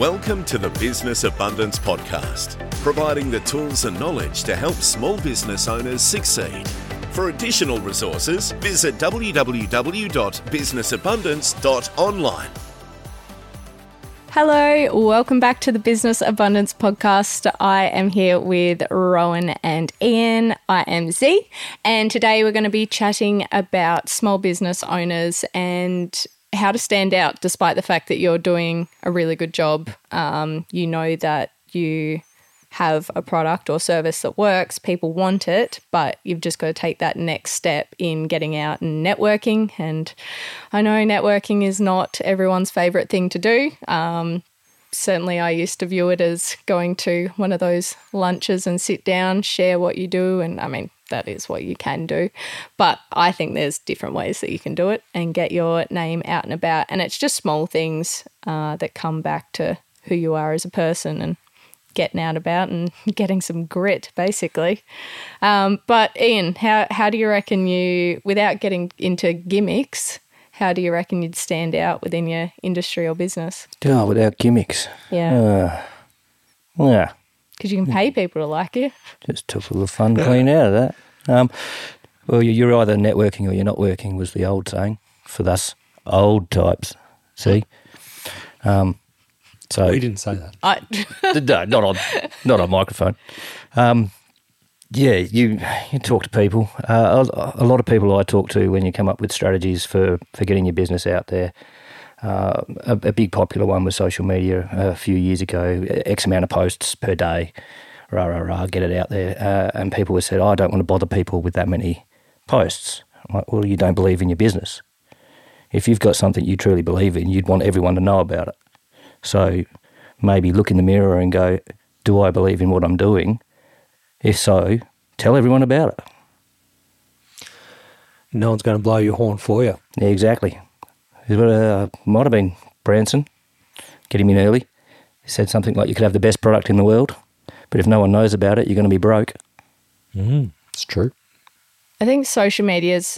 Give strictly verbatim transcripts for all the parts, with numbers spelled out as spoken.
Welcome to the Business Abundance Podcast, providing the tools and knowledge to help small business owners succeed. For additional resources, visit w w w dot business abundance dot online. Hello, welcome back to the Business Abundance Podcast. I am here with Rowan and Ian. I am Z, and today we're going to be chatting about small business owners and how to stand out despite the fact that you're doing a really good job. Um, you know that you have a product or service that works, people want it, but you've just got to take that next step in getting out and networking. And I know networking is not everyone's favourite thing to do. Um, certainly I used to view it as going to one of those lunches and sit down, share what you do. And I mean, that is what you can do. But I think there's different ways that you can do it and get your name out and about. And it's just small things uh, that come back to who you are as a person and getting out about and getting some grit, basically. Um, but Ian, how, how do you reckon you, without getting into gimmicks, how do you reckon you'd stand out within your industry or business? Oh, without gimmicks. Yeah. Uh, yeah. Because you can pay people to like you. Just took a little fun clean out of that. Um, well, you're either networking or you're not working was the old saying for us old types. See? Um, so we didn't say that. I, no, not on, not on microphone. Um, yeah, you you talk to people. Uh, a, a lot of people I talk to when you come up with strategies for, for getting your business out there. Uh, a, a big popular one was social media a few years ago, X amount of posts per day, rah, rah, rah, get it out there. Uh, and people would say, oh, I don't want to bother people with that many posts. I'm like, well, you don't believe in your business. If you've got something you truly believe in, you'd want everyone to know about it. So maybe look in the mirror and go, do I believe in what I'm doing? If so, tell everyone about it. No one's going to blow your horn for you. Yeah, exactly. It uh, might have been Branson, get him in early. He said something like you could have the best product in the world, but if no one knows about it, you're going to be broke. Mm, it's true. I think social media is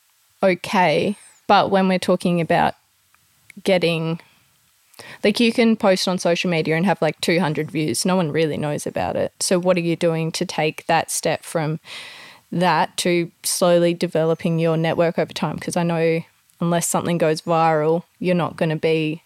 okay, but when we're talking about getting, like you can post on social media and have like two hundred views. No one really knows about it. So what are you doing to take that step from that to slowly developing your network over time? Because I know unless something goes viral, you're not going to be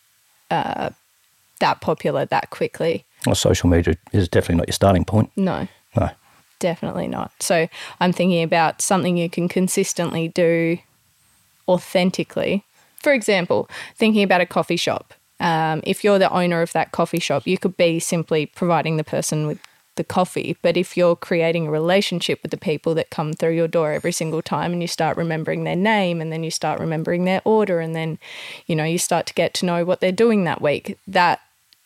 uh, that popular that quickly. Well, social media is definitely not your starting point. No. No. Definitely not. So I'm thinking about something you can consistently do authentically. For example, thinking about a coffee shop. Um, if you're the owner of that coffee shop, you could be simply providing the person with the coffee. But if you're creating a relationship with the people that come through your door every single time and you start remembering their name and then you start remembering their order and then, you know, you start to get to know what they're doing that week, that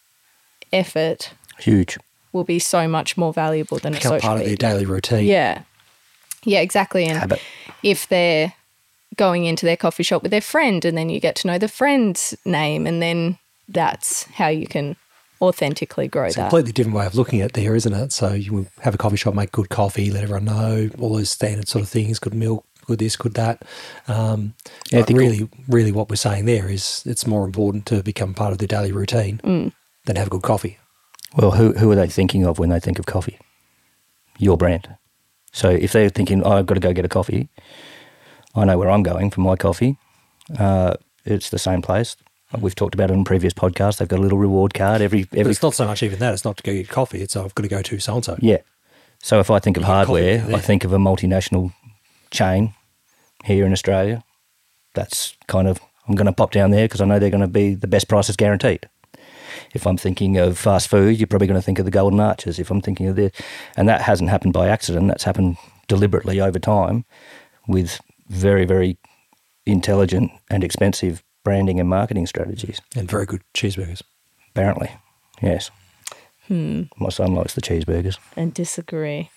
effort Huge. will be so much more valuable than Become a social part media. of their daily routine. Yeah. Yeah, exactly. And Habit. if they're going into their coffee shop with their friend and then you get to know the friend's name and then that's how you can authentically grow It's a that. completely different way of looking at it there, isn't it? So you have a coffee shop, make good coffee, let everyone know, all those standard sort of things, good milk, good this, good that. Um, but Ethical. really, really what we're saying there is it's more important to become part of their daily routine Mm. than have good coffee. Well, who who are they thinking of when they think of coffee? Your brand. So if they're thinking, oh, I've got to go get a coffee, I know where I'm going for my coffee. Uh, it's the same place. We've talked about it in previous podcasts. They've got a little reward card every But every. it's not so much even that. It's not to go get coffee. It's I've got to go to so-and-so. Yeah. So if I think of You get coffee hardware, there. I think of a multinational chain here in Australia. That's kind of, I'm going to pop down there because I know they're going to be the best prices guaranteed. If I'm thinking of fast food, you're probably going to think of the Golden Arches. If I'm thinking of this, and that hasn't happened by accident. That's happened deliberately over time with very, very intelligent and expensive branding and marketing strategies. And very good cheeseburgers. Apparently, yes. Hmm. My son likes the cheeseburgers. I disagree.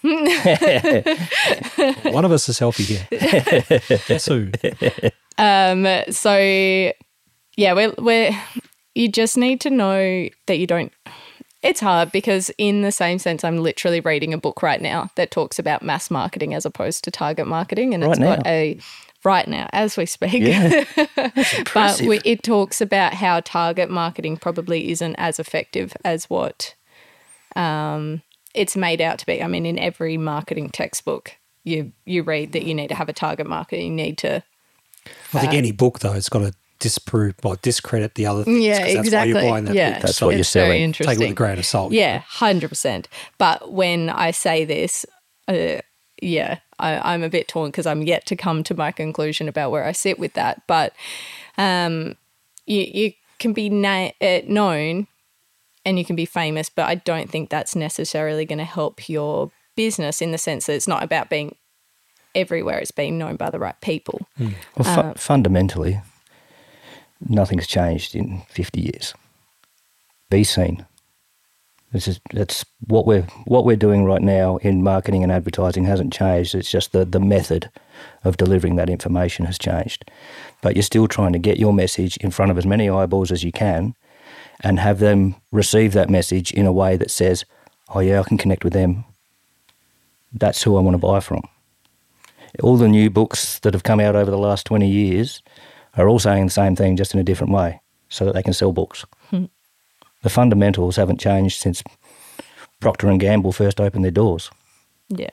One of us is healthy here. Sue. Um, so, yeah, we're, we're, you just need to know that you don't, it's hard because in the same sense, I'm literally reading a book right now that talks about mass marketing as opposed to target marketing. And Right it's now. got a right now as we speak. Yeah. But we, it talks about how target marketing probably isn't as effective as what um, it's made out to be. I mean, in every marketing textbook, you you read that you need to have a target market. You need to. I think uh, any book though, it's got to disprove or discredit the other things. Yeah, that's exactly. Why you're buying that yeah, book. That's so what you're selling. Very interesting. Take it with a grain of salt. Yeah, one hundred percent. But when I say this, uh, yeah, I, I'm a bit torn because I'm yet to come to my conclusion about where I sit with that. But um, you, you can be na- uh, known and you can be famous, but I don't think that's necessarily going to help your business in the sense that it's not about being everywhere. It's being known by the right people. Mm. Well, fu- uh, fundamentally, nothing's changed in fifty years. Be seen. This is that's what we're what we're doing right now in marketing and advertising hasn't changed. It's just the, the method of delivering that information has changed. But you're still trying to get your message in front of as many eyeballs as you can and have them receive that message in a way that says, oh yeah, I can connect with them. That's who I want to buy from. All the new books that have come out over the last twenty years are all saying the same thing, just in a different way, so that they can sell books. Hmm. The fundamentals haven't changed since Procter and Gamble first opened their doors. Yeah.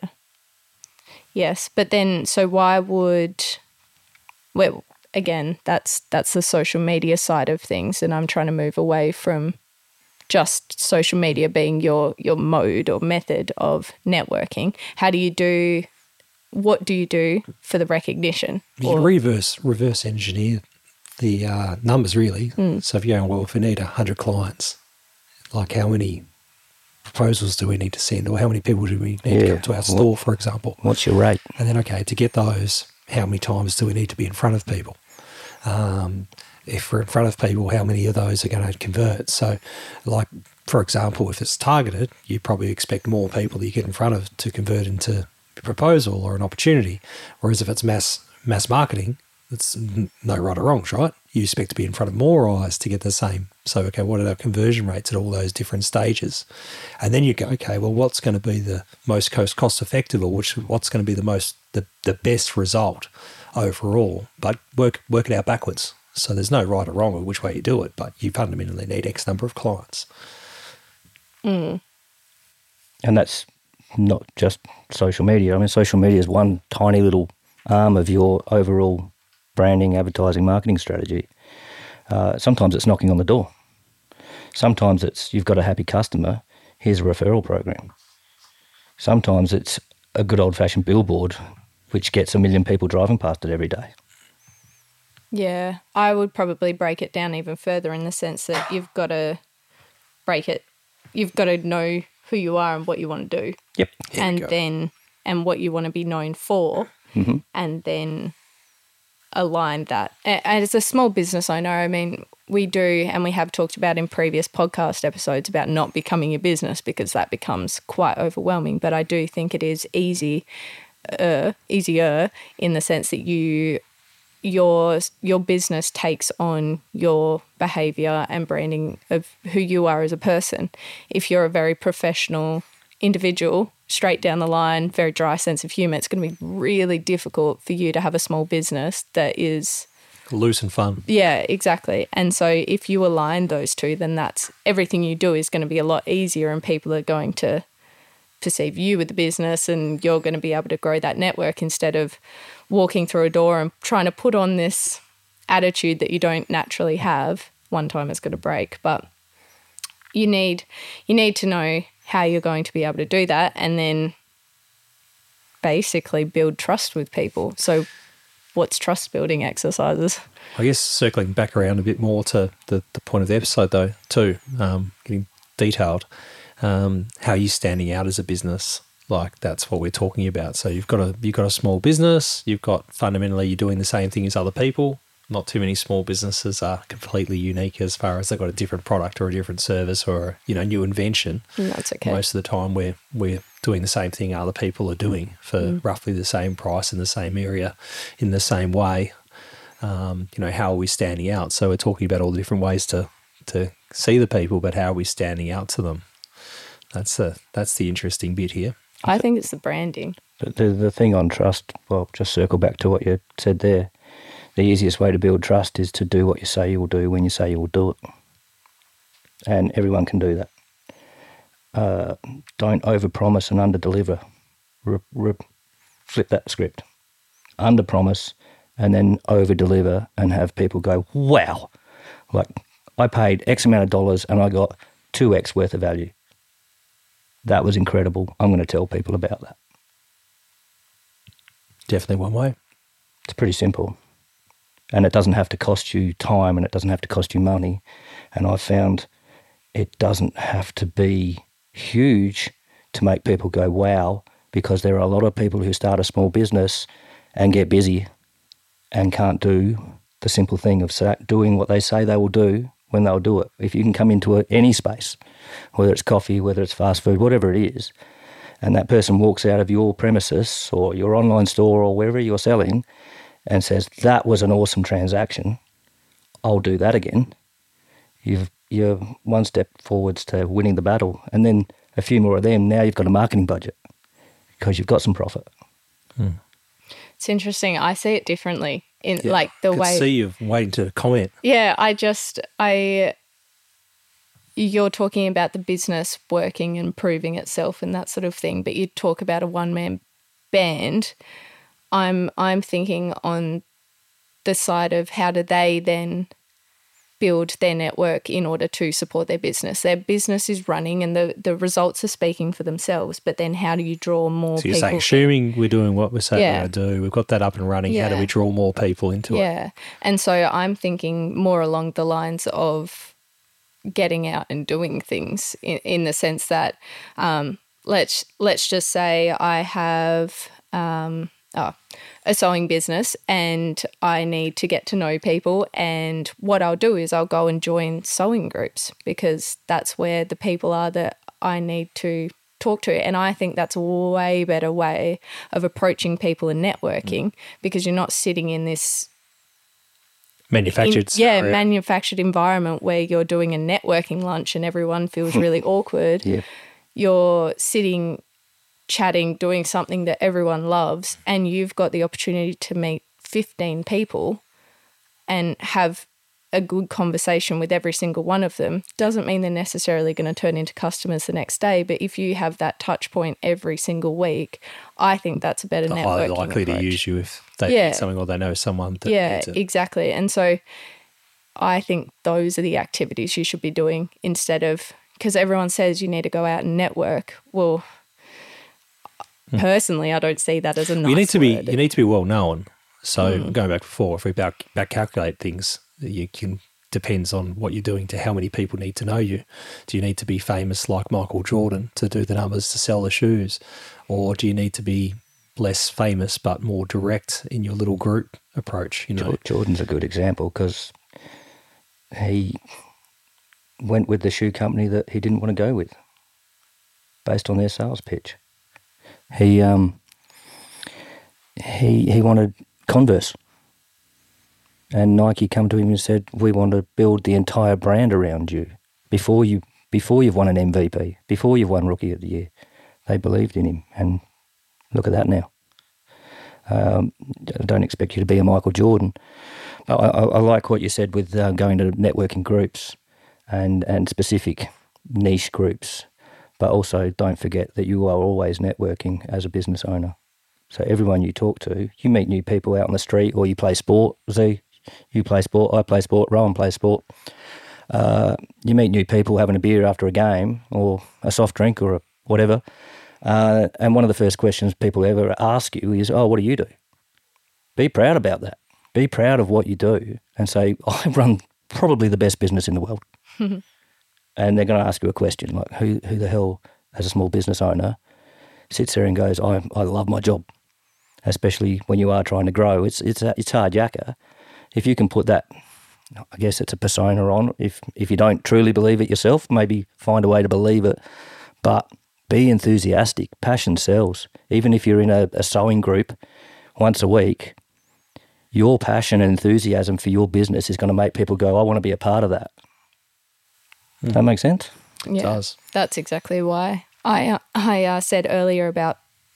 Yes, but then, so why would, well, again, that's that's the social media side of things, and I'm trying to move away from just social media being your your mode or method of networking. How do you do, what do you do for the recognition? You or, can reverse, reverse engineer the uh, numbers, really. Mm. So if you're going, well, if we need one hundred clients, like how many proposals do we need to send, or how many people do we need yeah. to come to our store, what, for example? What's your rate? And then, okay, to get those, how many times do we need to be in front of people? Um, if we're in front of people, how many of those are going to convert? So, like, for example, if it's targeted, you probably expect more people that you get in front of to convert into a proposal or an opportunity. Whereas if it's mass mass marketing, it's no right or wrongs, right? You expect to be in front of more eyes to get the same. So, okay, what are our conversion rates at all those different stages? And then you go, okay, well, what's going to be the most cost cost effective, or which what's going to be the most the, the best result overall? But work work it out backwards. So there's no right or wrong with which way you do it, but you fundamentally need X number of clients. Mm. And that's not just social media. I mean, social media is one tiny little arm of your overall branding, advertising, marketing strategy. Uh, sometimes it's knocking on the door. Sometimes it's you've got a happy customer, here's a referral program. Sometimes it's a good old-fashioned billboard which gets a million people driving past it every day. Yeah, I would probably break it down even further in the sense that you've got to break it. You've got to know who you are and what you want to do. Yep. And then, and what you want to be known for, mm-hmm. and then align that. And as a small business owner, I mean, we do, and we have talked about in previous podcast episodes about not becoming a business because that becomes quite overwhelming. But I do think it is easy, uh, easier in the sense that you your your business takes on your behaviour and branding of who you are as a person. If you're a very professional individual, straight down the line, very dry sense of humour, it's going to be really difficult for you to have a small business that is loose and fun. Yeah, exactly. And so if you align those two, then that's everything you do is going to be a lot easier, and people are going to perceive you with the business, and you're going to be able to grow that network instead of walking through a door and trying to put on this attitude that you don't naturally have. One time it's going to break, but you need you need to know how you're going to be able to do that, and then basically build trust with people. So what's trust building exercises? I guess circling back around a bit more to the, the point of the episode though too, um, getting detailed, um, how are you standing out as a business? Like that's what we're talking about. So you've got a you've got a small business. You've got fundamentally you're doing the same thing as other people. Not too many small businesses are completely unique as far as they've got a different product or a different service or you know new invention. That's okay. Most of the time we're we're doing the same thing other people are doing for mm. roughly the same price in the same area, in the same way. Um, you know, how are we standing out? So we're talking about all the different ways to to see the people, but how are we standing out to them? That's the that's the interesting bit here. I think it's the branding. But the, the thing on trust, well, just circle back to what you said there. The easiest way to build trust is to do what you say you will do when you say you will do it. And everyone can do that. Uh, don't overpromise and underdeliver. Re- re- flip that script. Underpromise and then overdeliver and have people go, wow, like I paid X amount of dollars and I got two X worth of value. That was incredible. I'm going to tell people about that. Definitely one way. It's pretty simple. And it doesn't have to cost you time and it doesn't have to cost you money. And I've found it doesn't have to be huge to make people go, wow, because there are a lot of people who start a small business and get busy and can't do the simple thing of doing what they say they will do when they'll do it. If you can come into a, any space, whether it's coffee, whether it's fast food, whatever it is, and that person walks out of your premises or your online store or wherever you're selling and says, that was an awesome transaction, I'll do that again, you've, you're one step forwards to winning the battle. And then a few more of them, now you've got a marketing budget because you've got some profit. Hmm. It's interesting. I see it differently in Yeah, like the I could way. see you waiting to comment. Yeah, I just I. You're talking about the business working and proving itself and that sort of thing, but you talk about a one-man band. I'm I'm thinking on the side of how do they then build their network in order to support their business. Their business is running and the, the results are speaking for themselves, but then how do you draw more So you're people? saying, assuming we're doing what we're saying Yeah. we're going to do, we've got that up and running, how do Yeah. we draw more people into it? Yeah. And so I'm thinking more along the lines of getting out and doing things in, in the sense that um, let's let's just say I have um, oh, a sewing business and I need to get to know people, and what I'll do is I'll go and join sewing groups because that's where the people are that I need to talk to. And I think that's a way better way of approaching people and networking because you're not sitting in this Manufactured. in- yeah, scenario. manufactured environment where you're doing a networking lunch and everyone feels really awkward. Yeah. You're sitting, chatting, doing something that everyone loves, and you've got the opportunity to meet fifteen people and have a good conversation with every single one of them. Doesn't mean they're necessarily going to turn into customers the next day, but if you have that touch point every single week, I think that's a better They're networking highly likely approach. to use you if they Yeah. need something or they know someone that Yeah, needs it. exactly. And so I think those are the activities you should be doing instead of, because everyone says you need to go out and network. Well, personally, I don't see that as a nice Hmm. you need to word. be you need to be well known. So Hmm. going back before, if we back back calculate things, you can depends on what you're doing to how many people need to know you. Do you need to be famous like Michael Jordan to do the numbers to sell the shoes, or do you need to be less famous but more direct in your little group approach? You know, Jor- Jordan's a good example because he went with the shoe company that he didn't want to go with based on their sales pitch. He um he he wanted Converse, and Nike come to him and said, "We want to build the entire brand around you before you before you've won an M V P, before you've won Rookie of the Year." They believed in him, and look at that now. Um, I don't expect you to be a Michael Jordan. I, I, I like what you said with uh, going to networking groups and, and specific niche groups, but also don't forget that you are always networking as a business owner. So everyone you talk to, you meet new people out on the street, or you play sport. Z, you play sport, I play sport, Rowan plays sport. Uh, you meet new people having a beer after a game or a soft drink or a whatever. Uh, and one of the first questions people ever ask you is, oh, what do you do? Be proud about that. Be proud of what you do and say, I run probably the best business in the world. And they're going to ask you a question like, who who the hell, as a small business owner, sits there and goes, I I love my job, especially when you are trying to grow. It's it's it's hard yakka. If you can put that, I guess it's a persona on. If if you don't truly believe it yourself, maybe find a way to believe it. But be enthusiastic. Passion sells. Even if you're in a, a sewing group once a week, your passion and enthusiasm for your business is going to make people go, I want to be a part of that. Does that make sense? Yeah, does. that's exactly why I uh, I uh, said earlier about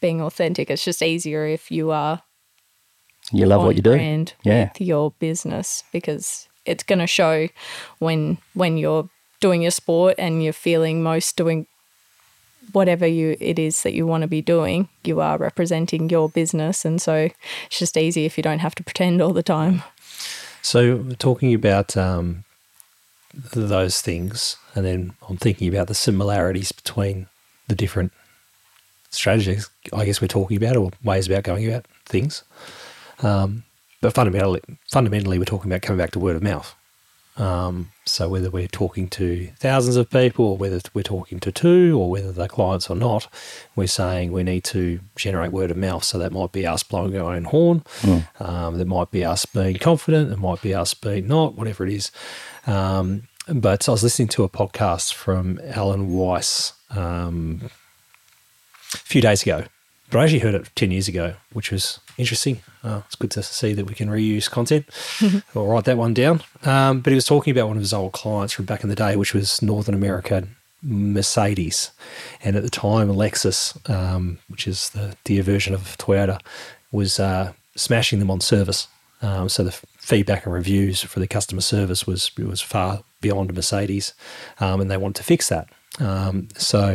being authentic. It's just easier if you are You love on what you do. brand Yeah. with your business, because it's going to show when when you're doing your sport and you're feeling most doing whatever you it is that you want to be doing, you are representing your business. And so it's just easy if you don't have to pretend all the time. So talking about um, those things, and then I'm thinking about the similarities between the different strategies I guess we're talking about, or ways about going about things. Um, but fundamentally, fundamentally, we're talking about coming back to word of mouth. Um, so whether we're talking to thousands of people, or whether we're talking to two, or whether they're clients or not, we're saying we need to generate word of mouth. So that might be us blowing our own horn. Mm. Um, that might be us being confident. It might be us being not, whatever it is. Um, but I was listening to a podcast from Alan Weiss um, a few days ago, but I actually heard it ten years ago, which was interesting. Uh, it's good to see that we can reuse content. I'll write that one down. Um, but he was talking about one of his old clients from back in the day, which was Northern America Mercedes. And at the time, Lexus, um, which is the dear version of Toyota, was uh, smashing them on service. Um, so the f- feedback and reviews for the customer service was was far beyond Mercedes, um, and they wanted to fix that. Um, so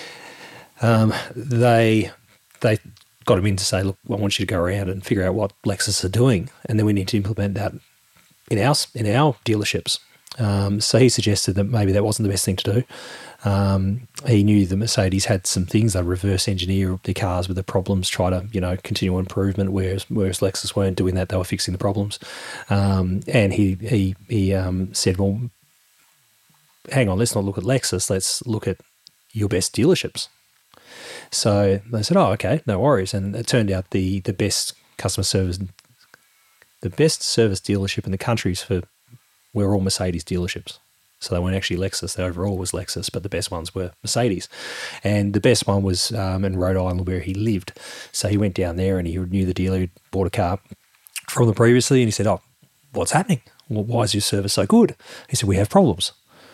um, they they got him in to say, look, I want you to go around and figure out what Lexus are doing, and then we need to implement that in our in our dealerships. Um, so he suggested that maybe that wasn't the best thing to do. Um, he knew the Mercedes had some things, they reverse engineer the cars with the problems, try to, you know, continual improvement, whereas whereas Lexus weren't doing that, they were fixing the problems. Um, and he he he um, said, well, hang on, let's not look at Lexus, let's look at your best dealerships. So they said, oh, okay, no worries. And it turned out the the best customer service, the best service dealership in the countries for were all Mercedes dealerships. So they weren't actually Lexus. They overall was Lexus, but the best ones were Mercedes. And the best one was um, in Rhode Island, where he lived. So he went down there and he knew the dealer who'd bought a car from them previously, and he said, oh, what's happening? Well, why is your service so good? He said, we have problems.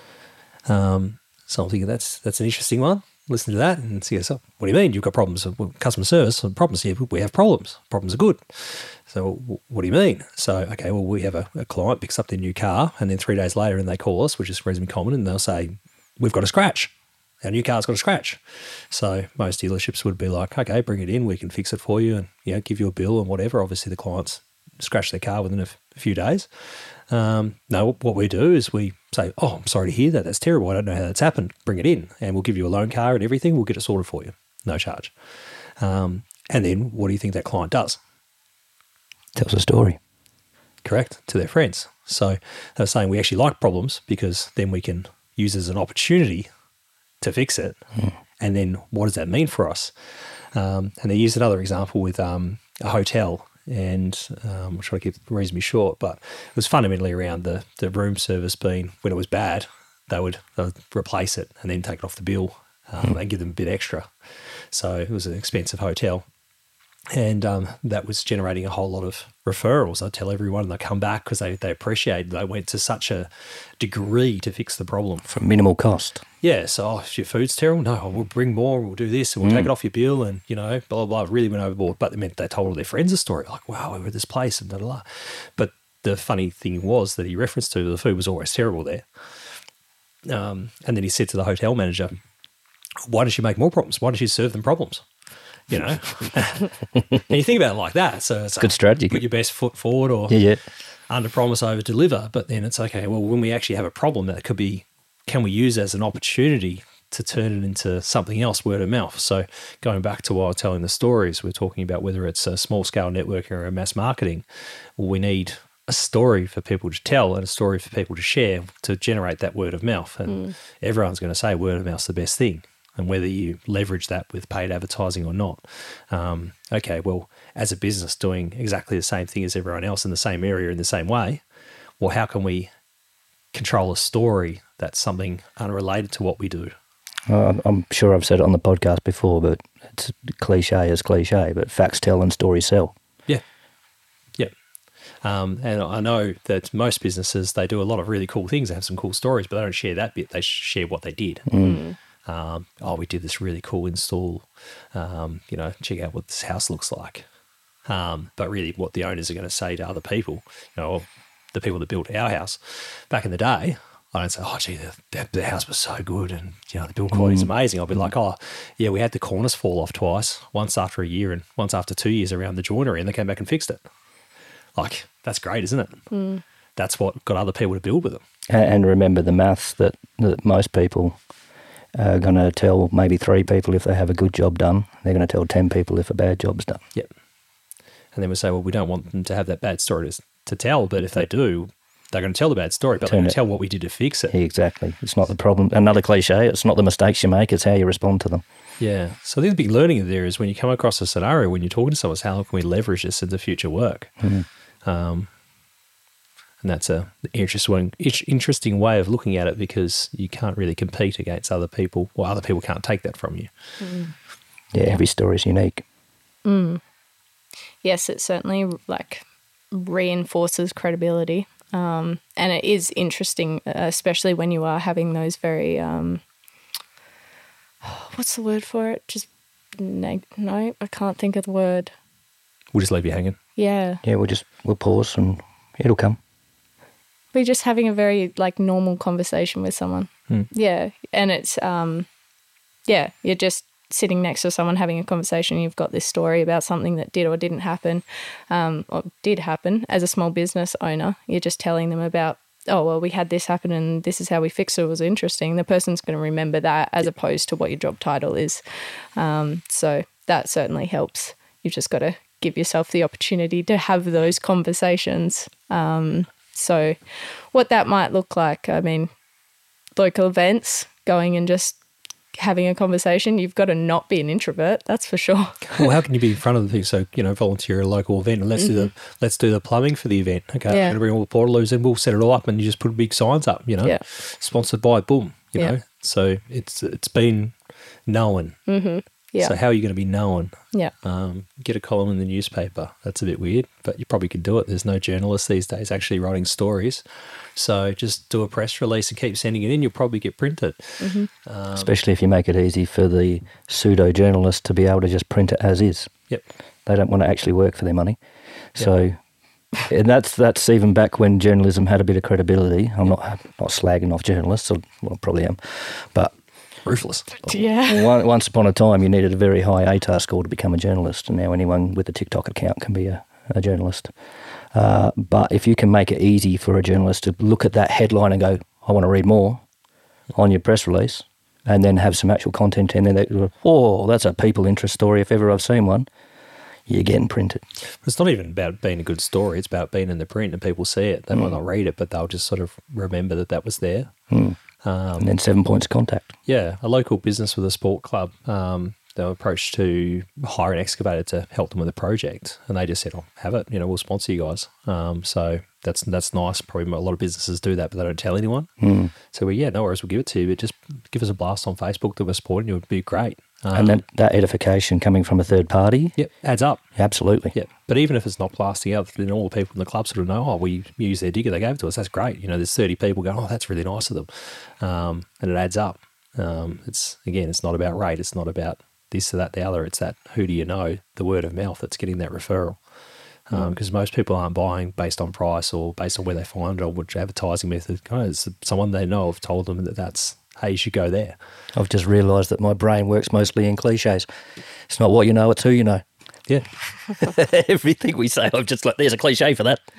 Um, so I'm thinking that's that's an interesting one. Listen to that and see, so what do you mean? You've got problems with customer service? Problems here, we have problems. Problems are good. So what do you mean? So, okay, well, we have a, a client picks up their new car, and then three days later and they call us, which is reasonably common, and they'll say, we've got a scratch. Our new car's got a scratch. So most dealerships would be like, okay, bring it in, we can fix it for you and, you know, give you a bill and whatever. Obviously the clients scratch their car within a, f- a few days. Um, no, what we do is we say, oh, I'm sorry to hear that. That's terrible. I don't know how that's happened. Bring it in and we'll give you a loan car and everything. We'll get it sorted for you. No charge. Um, and then what do you think that client does? Tells a story. Correct, to their friends. So they're saying we actually like problems because then we can use it as an opportunity to fix it. Mm. And then what does that mean for us? Um, and they used another example with um, a hotel. And um, I'll try to keep it reasonably short, but it was fundamentally around the, the room service being, when it was bad, they would, they would replace it and then take it off the bill um, mm. and give them a bit extra. So it was an expensive hotel. And um, that was generating a whole lot of referrals. I tell everyone, and they come back because they, they appreciate they went to such a degree to fix the problem. For minimal cost. Yeah, so oh, if your food's terrible, no, we'll bring more, we'll do this, and we'll mm. take it off your bill, and, you know, blah, blah, blah, really went overboard. But it meant they told all their friends a story, like, wow, we were at this place, and blah, blah, blah. But the funny thing was that he referenced to the food was always terrible there. Um, and then he said to the hotel manager, why don't you make more problems? Why don't you serve them problems? You know, and you think about it like that. So it's good like, strategy. Put your best foot forward, or yeah, yeah. under promise, over deliver. But then it's okay. Well, when we actually have a problem, that could be, can we use as an opportunity to turn it into something else, word of mouth? So going back to what I was telling the stories, we're talking about whether it's a small scale networking or a mass marketing. Well, we need a story for people to tell and a story for people to share to generate that word of mouth. And mm. everyone's going to say word of mouth's the best thing. And whether you leverage that with paid advertising or not. Um, okay, well, as a business doing exactly the same thing as everyone else in the same area in the same way, well, how can we control a story that's something unrelated to what we do? Uh, I'm sure I've said it on the podcast before, but it's cliche as cliche, but facts tell and stories sell. Yeah, yeah. Um, and I know that most businesses, they do a lot of really cool things. They have some cool stories, but they don't share that bit. They share what they did. Mm. Um, oh, we did this really cool install. Um, you know, check out what this house looks like. Um, but really what the owners are going to say to other people, you know, the people that built our house back in the day, I don't say, oh, gee, the, the, the house was so good and, you know, the build quality is amazing. I'll be like, oh, yeah, we had the corners fall off twice, once after a year and once after two years around the joinery, and they came back and fixed it. Like, that's great, isn't it? Mm. That's what got other people to build with them. And remember the maths that, that most people are going to tell maybe three people if they have a good job done. They're going to tell ten people if a bad job's done. Yep. And then we say, well, we don't want them to have that bad story to, to tell, but if they do, they're going to tell the bad story, but Turn they're going it. to tell what we did to fix it. Exactly. It's not the problem. Another cliche, it's not the mistakes you make, it's how you respond to them. Yeah. So I think the big learning there is when you come across a scenario, when you're talking to someone, is how can we leverage this into future work? Mm. Um, and that's a interesting, interesting way of looking at it, because you can't really compete against other people, or other people can't take that from you. Mm. Yeah, every story is unique. Mm. Yes, it certainly like reinforces credibility. Um, and it is interesting, especially when you are having those very, um, what's the word for it? Just, neg- no, I can't think of the word. We'll just leave you hanging. Yeah. Yeah, we'll just, we'll pause and it'll come. We're just having a very like normal conversation with someone. Hmm. Yeah. And it's, um, yeah, you're just sitting next to someone having a conversation. You've got this story about something that did or didn't happen, um, or did happen as a small business owner. You're just telling them about, oh, well, we had this happen and this is how we fixed it. It was interesting. The person's going to remember that as opposed to what your job title is. Um, so that certainly helps. You've just got to give yourself the opportunity to have those conversations. Um, so what that might look like, I mean, local events, going and just having a conversation. You've got to not be an introvert, that's for sure. Well, how can you be in front of the thing? So, you know, volunteer at a local event and let's mm-hmm. do the let's do the plumbing for the event. Okay, yeah. I'm going to bring all the portaloos in, we'll set it all up, and you just put big signs up, you know, yeah. sponsored by, boom, you yeah. know. So it's it's been known. Mm-hmm. Yeah. So how are you going to be known? Yeah. Um, get a column in the newspaper. That's a bit weird, but you probably could do it. There's no journalists these days actually writing stories. So just do a press release and keep sending it in. You'll probably get printed. Mm-hmm. Um, Especially if you make it easy for the pseudo-journalist to be able to just print it as is. Yep. They don't want to actually work for their money. So, yep. and that's that's even back when journalism had a bit of credibility. I'm not not slagging off journalists, or, well, probably am, but ruthless. Yeah. Once upon a time, you needed a very high A T A R score to become a journalist, and now anyone with a TikTok account can be a, a journalist. Uh, but if you can make it easy for a journalist to look at that headline and go, I want to read more on your press release, and then have some actual content in there that go, oh, that's a people interest story if ever I've seen one, you're getting printed. It's not even about being a good story. It's about being in the print and people see it. They mm. might not read it, but they'll just sort of remember that that was there. Mm. Um, and then seven points of contact. Yeah, a local business with a sport club, um, they were approached to hire an excavator to help them with a project, and they just said, "Oh, have it. You know, we'll sponsor you guys." Um, so that's that's nice. Probably a lot of businesses do that, but they don't tell anyone. Mm. So we, yeah, no worries, we'll give it to you, but just give us a blast on Facebook that we're supporting you. It would be great. Um, and then that edification coming from a third party, yep, adds up. Absolutely. Yeah, but even if it's not blasting out, then all the people in the club sort of know, oh, we use their digger, they gave it to us. That's great. You know, there's thirty people going, oh, that's really nice of them, um, and it adds up. Um, it's again, it's not about rate. It's not about this or that, the other. It's that who do you know, the word of mouth that's getting that referral. Because um, most people aren't buying based on price or based on where they find it or which advertising method. Oh, it's someone they know have told them that that's, hey, you should go there. I've just realised that my brain works mostly in cliches. It's not what you know, it's who you know. Yeah. Everything we say, I'm just like, there's a cliche for that.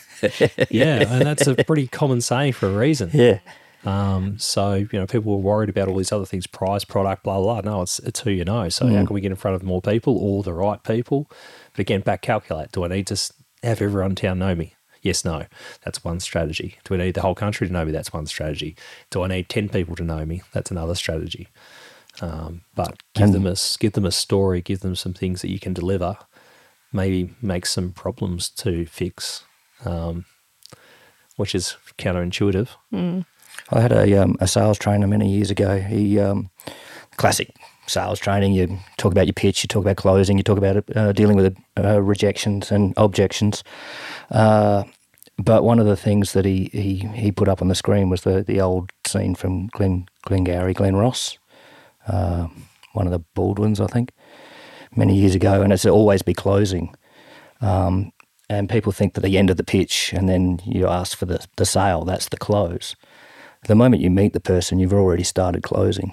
Yeah, and that's a pretty common saying for a reason. Yeah. Um, so, you know, people were worried about all these other things, price, product, blah, blah, blah. No, it's it's who you know. So mm. how can we get in front of more people, all the right people? But again, back calculate. Do I need to have everyone in town know me? Yes, no. That's one strategy. Do I need the whole country to know me? That's one strategy. Do I need ten people to know me? That's another strategy. Um, but give and, them a give them a story, give them some things that you can deliver, maybe make some problems to fix, um, which is counterintuitive. Mm. I had a um, a sales trainer many years ago. He um, classic sales training. You talk about your pitch, you talk about closing, you talk about uh, dealing with uh, rejections and objections. Uh, but one of the things that he, he, he put up on the screen was the, the old scene from Glen Glengarry, Glen Ross, uh, one of the Baldwins, I think, many years ago, and it's always be closing. Um, and people think that the end of the pitch and then you ask for the, the sale, that's the close. The moment you meet the person, you've already started closing.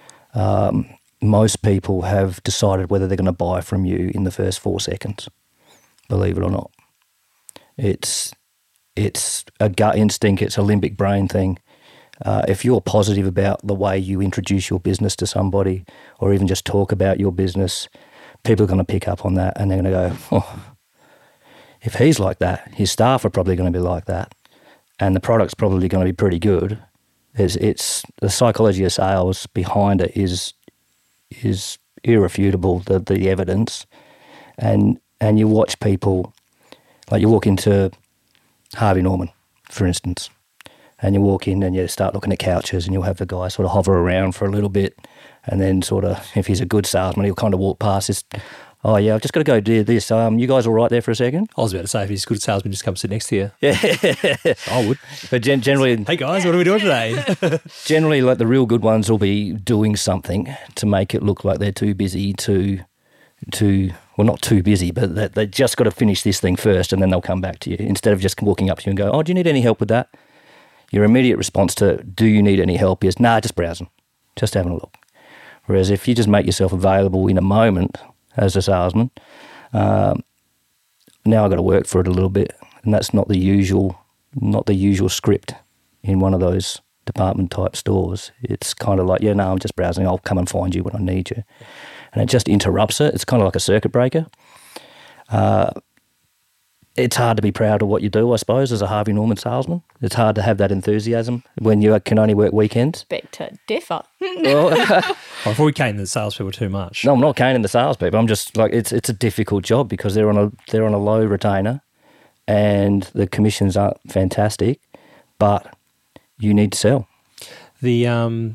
Um, most people have decided whether they're going to buy from you in the first four seconds, believe it or not. It's it's a gut instinct, it's a limbic brain thing. Uh, if you're positive about the way you introduce your business to somebody or even just talk about your business, people are going to pick up on that and they're going to go, oh, if he's like that, his staff are probably going to be like that, and the product's probably going to be pretty good. It's, it's the psychology of sales behind it is is irrefutable, the, the evidence. And and you watch people, like you walk into Harvey Norman, for instance, and you walk in and you start looking at couches and you'll have the guy sort of hover around for a little bit, and then sort of, if he's a good salesman, he'll kind of walk past this, oh yeah, I've just got to go do this. Um, you guys all right there for a second? I was about to say, if he's a good salesman, just come sit next to you. Yeah. I would. But gen- generally... Hey guys, what are we doing today? Generally, like the real good ones will be doing something to make it look like they're too busy to, to well, not too busy, but they, they just got to finish this thing first and then they'll come back to you, instead of just walking up to you and go, oh, do you need any help with that? Your immediate response to, do you need any help, is, nah, just browsing, just having a look. Whereas if you just make yourself available in a moment as a salesman, um, now I've got to work for it a little bit, and that's not the usual, not the usual script in one of those department type stores. It's kind of like, yeah, no, I'm just browsing. I'll come and find you when I need you, and it just interrupts it. It's kind of like a circuit breaker. Uh, it's hard to be proud of what you do, I suppose, as a Harvey Norman salesman. It's hard to have that enthusiasm when you can only work weekends. Beg to differ. Well, I thought we cane the salespeople too much. No, I'm not caning the salespeople. I'm just like, it's it's a difficult job because they're on a they're on a low retainer, and the commissions aren't fantastic, but you need to sell. The um,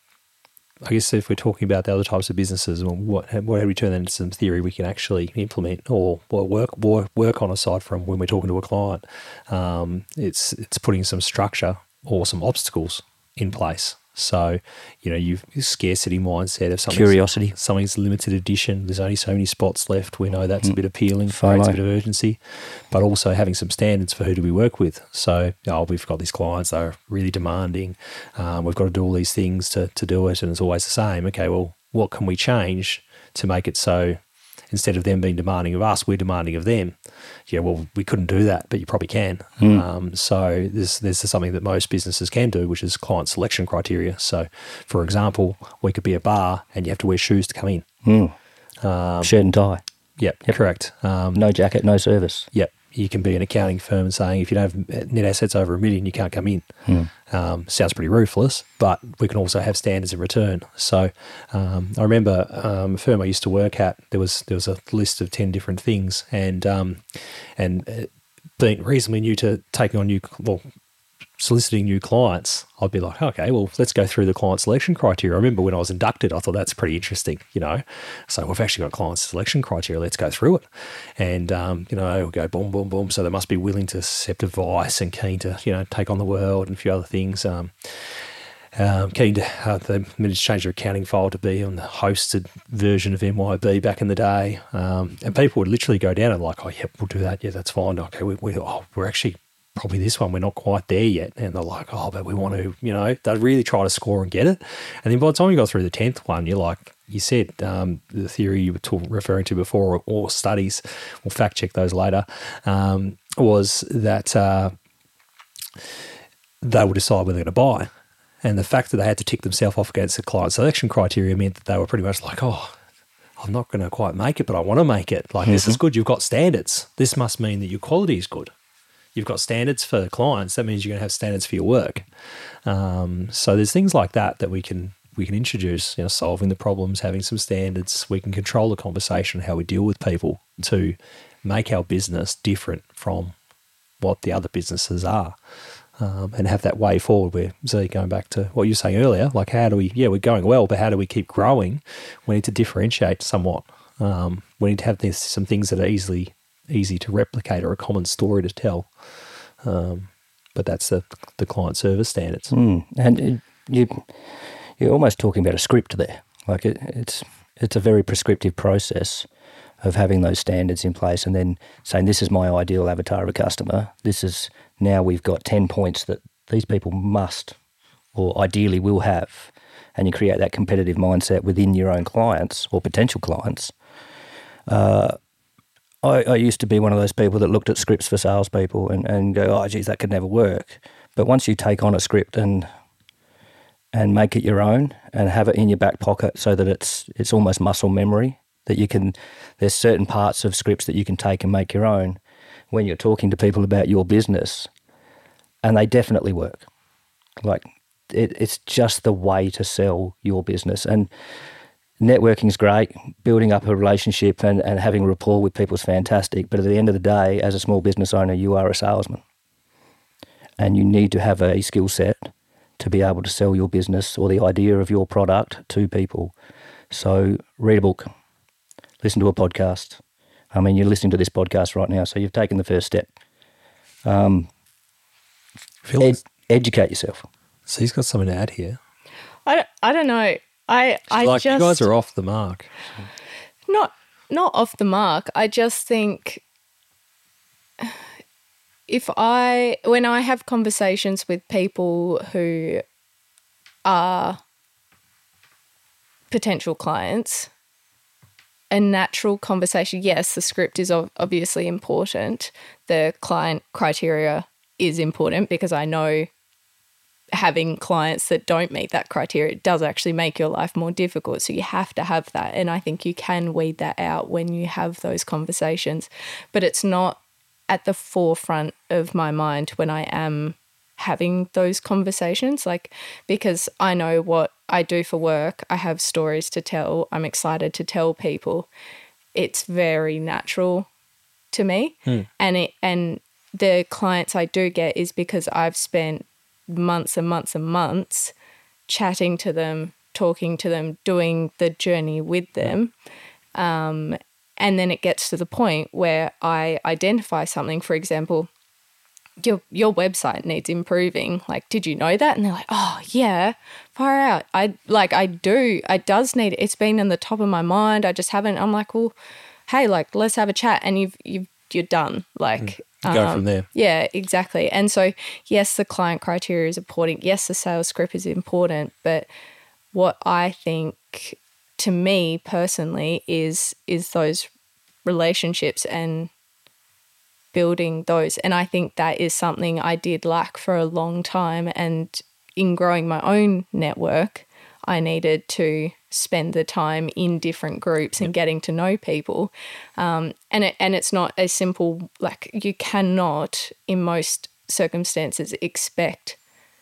I guess if we're talking about the other types of businesses, well, what what have we turned that into some theory we can actually implement or, or work work work on aside from when we're talking to a client? Um, it's it's putting some structure or some obstacles in place. So, you know, you've scarcity mindset of something. Curiosity. Something's limited edition. There's only so many spots left. We know that's mm. a bit appealing, FOMO. creates a bit of urgency, but also having some standards for who do we work with. So, oh, we've got these clients that are really demanding. Um, we've got to do all these things to, to do it, and it's always the same. Okay, well, what can we change to make it so instead of them being demanding of us, we're demanding of them? Yeah, well, we couldn't do that, but you probably can. Mm. Um, so there's, there's something that most businesses can do, which is client selection criteria. So, for example, we could be a bar and you have to wear shoes to come in. Mm. Um, Shirt and tie. Yep, yep. Correct. Um, no jacket, no service. Yep. You can be an accounting firm saying if you don't have net assets over a million, you can't come in. Hmm. Um, sounds pretty ruthless, but we can also have standards in return. So um, I remember um, a firm I used to work at, there was there was a list of ten different things, and um, and being reasonably new to taking on new, well, soliciting new clients, I'd be like, okay, well, let's go through the client selection criteria. I remember when I was inducted, I thought that's pretty interesting, you know. So we've actually got client selection criteria. Let's go through it. And, um, you know, we'll go boom, boom, boom. So they must be willing to accept advice and keen to, you know, take on the world and a few other things. Um, um, keen to, uh, they managed to change their accounting file to be on the hosted version of M Y B back in the day. Um, and people would literally go down and like, oh, yeah, we'll do that. Yeah, that's fine. Okay, we, we, oh, we're actually... probably this one, we're not quite there yet. And they're like, oh, but we want to, you know, they really try to score and get it. And then by the time you got through the tenth one, you're like, you said, um, the theory you were talk, referring to before, or, or studies, we'll fact check those later, um, was that uh, they would decide whether they're going to buy. And the fact that they had to tick themselves off against the client selection criteria meant that they were pretty much like, oh, I'm not going to quite make it, but I want to make it. Like, mm-hmm. This is good. You've got standards. This must mean that your quality is good. You've got standards for clients. That means you're going to have standards for your work. Um, so there's things like that that we can we can introduce. You know, solving the problems, having some standards. We can control the conversation, how we deal with people to make our business different from what the other businesses are, um, and have that way forward. Where Z, going back to what you were saying earlier, like how do we? Yeah, we're going well, but how do we keep growing? We need to differentiate somewhat. Um, we need to have this, some things that are easily. easy to replicate or a common story to tell. Um, but that's the the client service standards. Mm. And it, you, you're almost talking about a script there. Like it, it's it's a very prescriptive process of having those standards in place and then saying, this is my ideal avatar of a customer. This is, now we've got ten points that these people must or ideally will have. And you create that competitive mindset within your own clients or potential clients. Uh, I, I used to be one of those people that looked at scripts for salespeople and, and go, oh, geez, that could never work. But once you take on a script and and make it your own and have it in your back pocket so that it's it's almost muscle memory, that you can, there's certain parts of scripts that you can take and make your own when you're talking to people about your business, and they definitely work. Like, it, it's just the way to sell your business. And networking is great. Building up a relationship and, and having rapport with people is fantastic. But at the end of the day, as a small business owner, you are a salesman. And you need to have a skill set to be able to sell your business or the idea of your product to people. So read a book, listen to a podcast. I mean, you're listening to this podcast right now, so you've taken the first step. Um, ed- educate yourself. So he's got something to add here. I don't, I don't know. I I like, just you guys are off the mark. not not off the mark. I just think if I when I have conversations with people who are potential clients, a natural conversation, yes, the script is obviously important. The client criteria is important because I know having clients that don't meet that criteria does actually make your life more difficult. So you have to have that. And I think you can weed that out when you have those conversations. But it's not at the forefront of my mind when I am having those conversations, like, because I know what I do for work. I have stories to tell. I'm excited to tell people. It's very natural to me. Hmm. And it, and the clients I do get is because I've spent months and months and months chatting to them, talking to them, doing the journey with them. Um, and then it gets to the point where I identify something, for example, your your website needs improving. Like, did you know that? And they're like, oh, yeah, far out. I like, I do. It does need, it's been in the top of my mind. I just haven't. I'm like, well, hey, like, let's have a chat. And you've, you've, you're done. Like, mm. Go um, from there. Yeah, exactly. And so, yes, the client criteria is important. Yes, the sales script is important. But what I think, to me personally, is is those relationships and building those. And I think that is something I did lack for a long time. And in growing my own network, I needed to spend the time in different groups and getting to know people. Um, and it, and it's not as simple, like, you cannot in most circumstances expect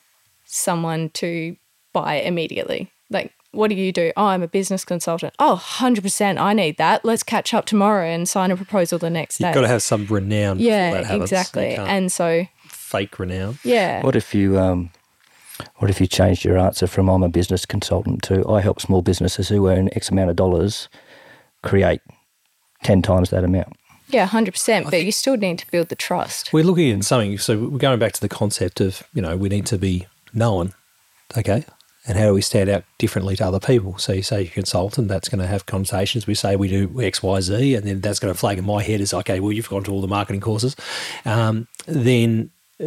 someone to buy immediately. Like, what do you do? Oh, I'm a business consultant. Oh, one hundred percent, I need that. Let's catch up tomorrow and sign a proposal the next day. You've got to have some renown. Yeah, that happens. exactly. And so fake renown. Yeah. What if you um, what if you changed your answer from I'm a business consultant to I help small businesses who earn X amount of dollars create ten times that amount? Yeah, one hundred percent. But you still need to build the trust. We're looking at something. So we're going back to the concept of, you know, we need to be known. Okay. And how do we stand out differently to other people? So you say you're a consultant, that's going to have conversations. We say we do X, Y, Z, and then that's going to flag in my head as, okay, well, you've gone to all the marketing courses. Um, then uh,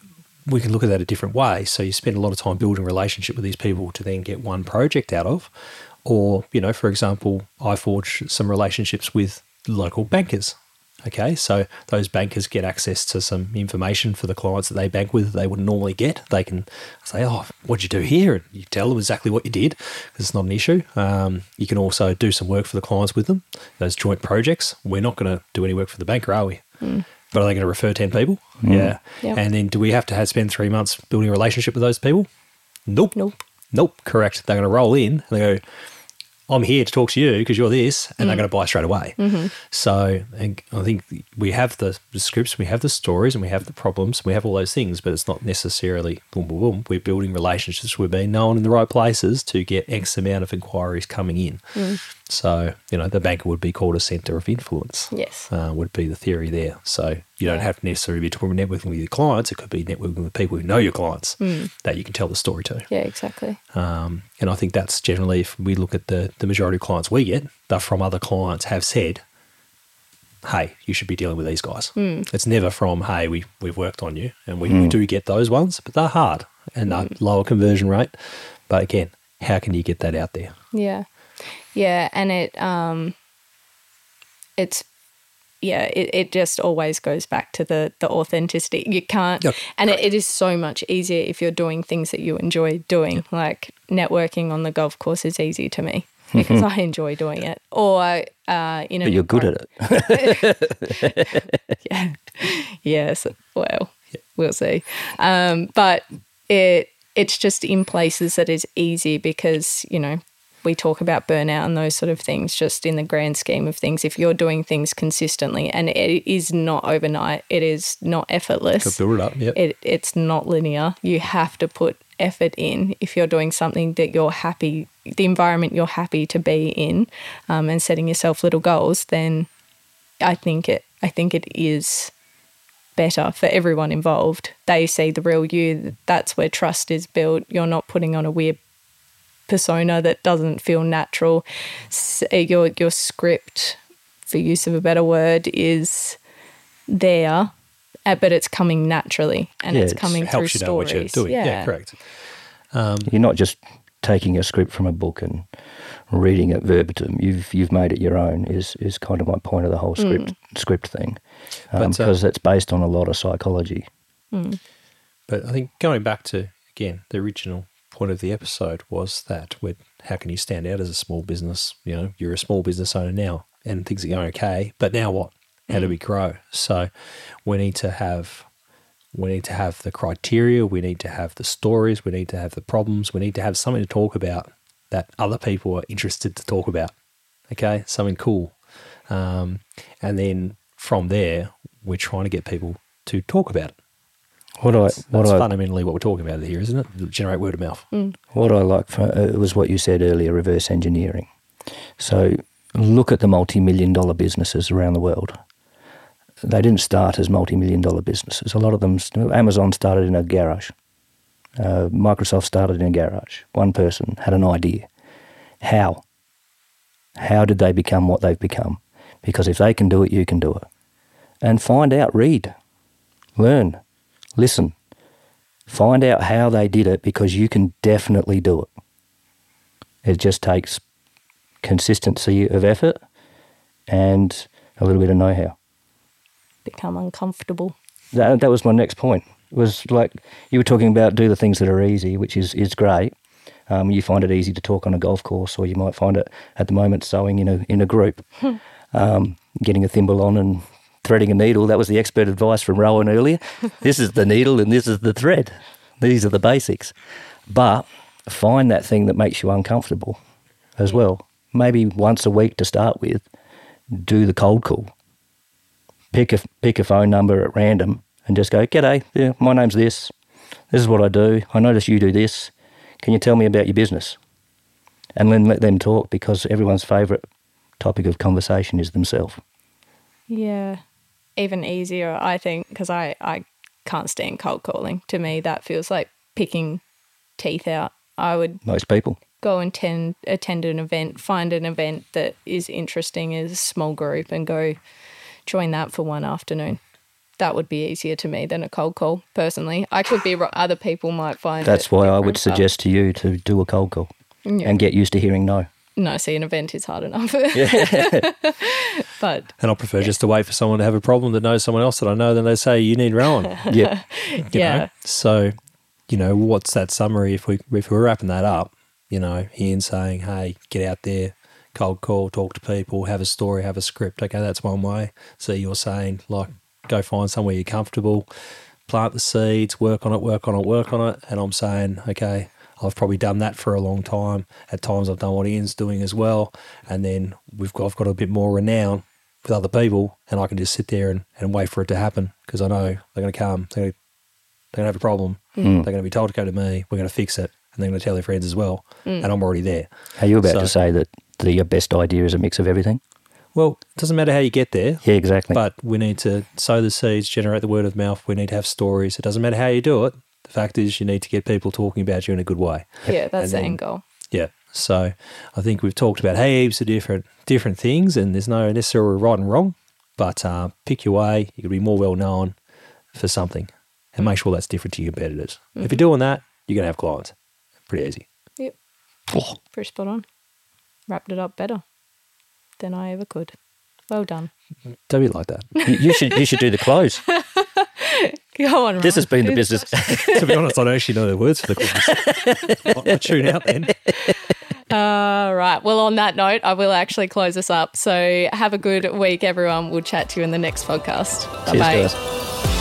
we can look at that a different way. So you spend a lot of time building a relationship with these people to then get one project out of. Or, you know, for example, I forge some relationships with local bankers. Okay, so those bankers get access to some information for the clients that they bank with that they wouldn't normally get. They can say, oh, what'd you do here? And you tell them exactly what you did because it's not an issue. Um, you can also do some work for the clients with them, those joint projects. We're not going to do any work for the banker, are we? Mm. But are they going to refer ten people? Mm. Yeah. Yep. And then do we have to have spend three months building a relationship with those people? Nope. Nope. Nope, correct. They're going to roll in and they go, I'm here to talk to you because you're this, and mm. they're going to buy straight away. Mm-hmm. So and I think we have the, the scripts, we have the stories, and we have the problems, we have all those things, but it's not necessarily boom, boom, boom. We're building relationships. We're being known in the right places to get X amount of inquiries coming in. Mm. So, you know, the banker would be called a centre of influence. Yes. Uh, would be the theory there. So You don't have to necessarily be talking networking with your clients. It could be networking with people who know your clients that you can tell the story to. Yeah, exactly. Um, and I think that's generally, if we look at the, the majority of clients we get, they're from other clients have said, hey, you should be dealing with these guys. Mm. It's never from, hey, we, we've worked on you. And we, mm. we do get those ones, but they're hard and they're mm. lower conversion rate. But again, how can you get that out there? Yeah. Yeah. And it, um, it's, yeah, it, it just always goes back to the, the authenticity. You can't, yep. and it, it is so much easier if you're doing things that you enjoy doing. Yep. Like networking on the golf course is easy to me because I enjoy doing it. Or, uh, you know. But you're good at it. yeah. Yes. Well, yep. we'll see. Um, but it it's just in places that is easy because, you know, we talk about burnout and those sort of things just in the grand scheme of things. If you're doing things consistently, and it is not overnight, it is not effortless. Could build it up, yep. It, it's not linear. You have to put effort in if you're doing something that you're happy, the environment you're happy to be in, um, and setting yourself little goals, then I think it, I think it is better for everyone involved. They see the real you. That's where trust is built. You're not putting on a weird persona that doesn't feel natural. Your your script, for use of a better word, is there, but it's coming naturally and yeah, it's coming it through helps you stories. know what you're doing. Yeah, yeah correct. Um, you're not just taking a script from a book and reading it verbatim. You've you've made it your own. Is is kind of my point of the whole script mm. script thing, um, but, uh, because it's based on a lot of psychology. Mm. But I think going back to again the original point of the episode was that with how can you stand out as a small business? You know, you're a small business owner now and things are going okay, but now what? How do we grow? So we need to have we need to have the criteria, we need to have the stories, we need to have the problems, we need to have something to talk about that other people are interested to talk about. Okay, something cool. Um, and then from there, we're trying to get people to talk about it. What I, that's what that's I, fundamentally what we're talking about here, isn't it? Generate word of mouth. Mm. What I like for, uh, was what you said earlier, reverse engineering. So look at the multi-million dollar businesses around the world. They didn't start as multi-million dollar businesses. A lot of them, Amazon started in a garage. Uh, Microsoft started in a garage. One person had an idea. How? How did they become what they've become? Because if they can do it, you can do it. And find out, read, learn. Listen, find out how they did it because you can definitely do it. It just takes consistency of effort and a little bit of know-how. Become uncomfortable. That, that was my next point. It was like you were talking about do the things that are easy, which is, is great. Um, you find it easy to talk on a golf course, or you might find it at the moment sewing in a, in a group, um, getting a thimble on and threading a needle. That was the expert advice from Rowan earlier. This is the needle and this is the thread. These are the basics. But find that thing that makes you uncomfortable as well. Maybe once a week to start with, do the cold call. Pick a, pick a phone number at random and just go, g'day, yeah, my name's this. This is what I do. I notice you do this. Can you tell me about your business? And then let them talk because everyone's favourite topic of conversation is themselves. Yeah. Even easier, I think, because I, I can't stand cold calling. To me, that feels like picking teeth out. I would most people go and attend, attend an event, find an event that is interesting as a small group and go join that for one afternoon. That would be easier to me than a cold call, personally. I could be, other people might find That's why I would suggest to you to do a cold call yeah. and get used to hearing no. No, see, an event is hard enough. Yeah. But and I prefer yeah. just to wait for someone to have a problem that knows someone else that I know, then they say, you need Rowan. Yeah. yeah. Know? So, you know, what's that summary if, we, if we're wrapping that up, you know, Ian saying, hey, get out there, cold call, talk to people, have a story, have a script. Okay, that's one way. So you're saying, like, go find somewhere you're comfortable, plant the seeds, work on it, work on it, work on it. And I'm saying, okay, I've probably done that for a long time. At times I've done what Ian's doing as well. And then we've got, I've got a bit more renown with other people and I can just sit there and, and wait for it to happen because I know they're going to come, they're going to, they're going to have a problem, mm. they're going to be told to go to me, we're going to fix it, and they're going to tell their friends as well, mm. and I'm already there. Are you about so, to say that the, your best idea is a mix of everything? Well, it doesn't matter how you get there. Yeah, exactly. But we need to sow the seeds, generate the word of mouth. We need to have stories. It doesn't matter how you do it. The fact is you need to get people talking about you in a good way. Yeah, that's And the then- end goal. Yeah. So I think we've talked about heaps of different different things, and there's no necessarily right and wrong, but uh, pick your way. You can be more well known for something and make sure that's different to your competitors. Mm-hmm. If you're doing that, you're going to have clients. Pretty easy. Yep. Pretty spot on. Wrapped it up better than I ever could. Well done. Don't be like that. you, you should you should do the close. Go on, This has Ryan. been the business. To be honest, I don't actually know the words for the chorus. I'll, I'll tune out then. Uh, right. Well, on that note, I will actually close us up. So have a good week, everyone. We'll chat to you in the next podcast. Cheers, Bye-bye. guys.